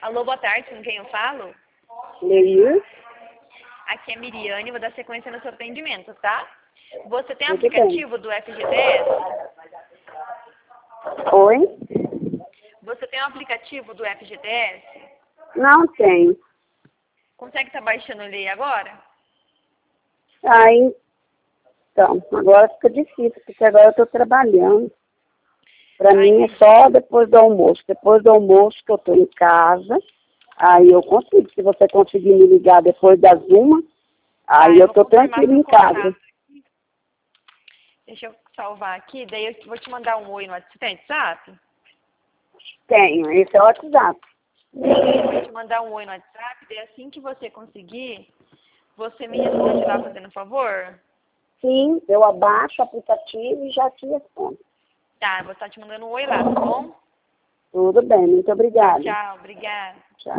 Alô, boa tarde, com quem eu falo? Leir? Aqui é Miriane, vou dar sequência no seu atendimento, tá? Você tem Tudo bem. aplicativo do FGTS? Oi? Você tem um aplicativo do FGTS? Não tenho. Consegue estar baixando ele agora? Aí, então, agora fica difícil, porque agora eu estou trabalhando. Para mim é só depois do almoço. Depois do almoço que eu estou em casa, aí eu consigo. Se você conseguir me ligar depois das 1, aí eu estou tranquilo em casa. Deixa eu salvar aqui, daí eu vou te mandar um oi no WhatsApp. Você tem WhatsApp? Tenho, esse é o WhatsApp. Eu vou te mandar um oi no WhatsApp, daí assim que você conseguir, você me responde lá fazendo um favor? Sim, eu abaixo o aplicativo e já te respondo. Tá, eu vou estar te mandando um oi lá, tá bom? Tudo bem, muito obrigada. Tchau, obrigada. Tchau.